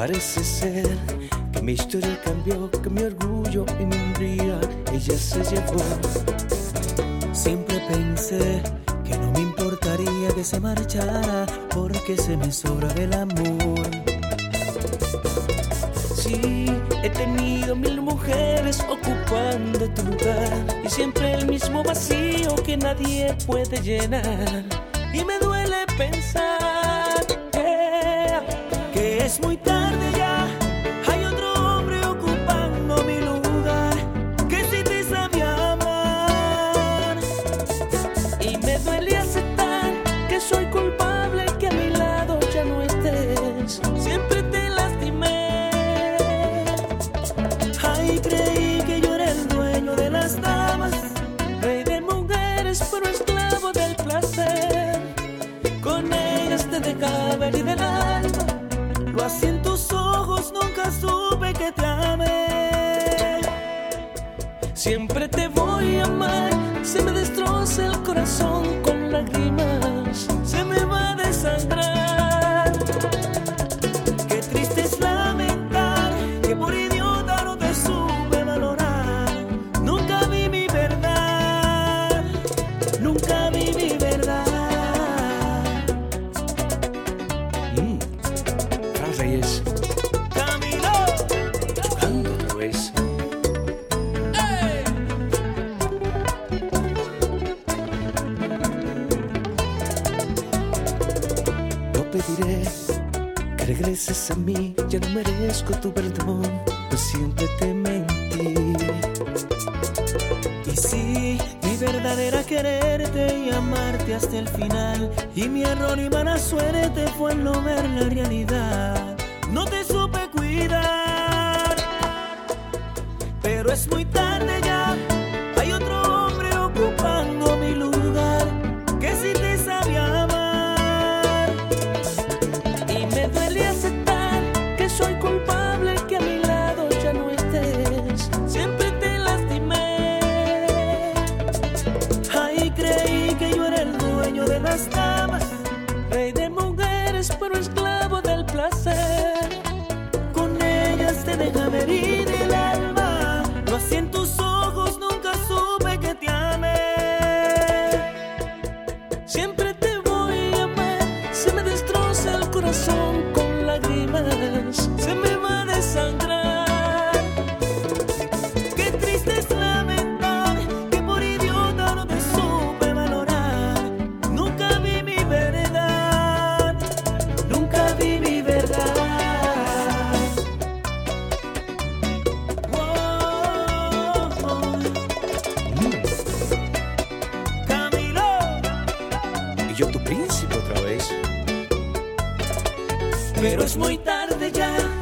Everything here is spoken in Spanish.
Parece ser que mi historia cambió, que mi orgullo y mi hombría ella se llevó. Siempre pensé que no me importaría que se marchara, porque se me sobra el amor. Sí, he tenido 1000 mujeres ocupando tu lugar, y siempre el mismo vacío que nadie puede llenar. Y me duele pensar que es muy tarde ya. Hay otro hombre ocupando mi lugar, que sí te sabe amar. Y me duele aceptar que soy culpable, que a mi lado ya no estés. Siempre te lastimé. Ay, creí que yo era el dueño de las damas, rey de mujeres, pero esclavo del placer. Con ellas te dejaba herir del alma, lo hacía en tus ojos, nunca supe que te amé. Siempre te voy a amar, se me destroza el corazón con lágrimas, se me va a desangrar. Qué triste es lamentar que por idiota no te supe valorar. Nunca vi mi verdad, nunca vi mi verdad. Reyes, Camilo, chocando otra vez. ¡Hey! No pediré que regreses a mí, ya no merezco tu perdón, pues siempre te mentí. Y sí, mi verdad era quererte y amarte hasta el final, y mi error y mala suerte fue el no ver la realidad. No te supe cuidar, pero es muy tarde ya. Hay otro hombre ocupando mi lugar, que sí te sabe amar. Y me duele aceptar que soy culpable, que a mi lado ya no estés. Siempre te lastimé. Ay, creí que yo era el dueño de las damas, rey de mujeres, pero esclavo del placer. Con ellas te dejaba herir el alma, lo hacía en tus ojos, nunca supe que te amé. Siempre te voy a amar, se me destroza el corazón con lágrimas, se me va a desangrar. Qué triste es lamentar que por idiota no te supe valorar. Nunca vi mi verdad, nunca vi mi verdad. Camilo, y yo tu príncipe otra vez. Pero es muy tarde ya.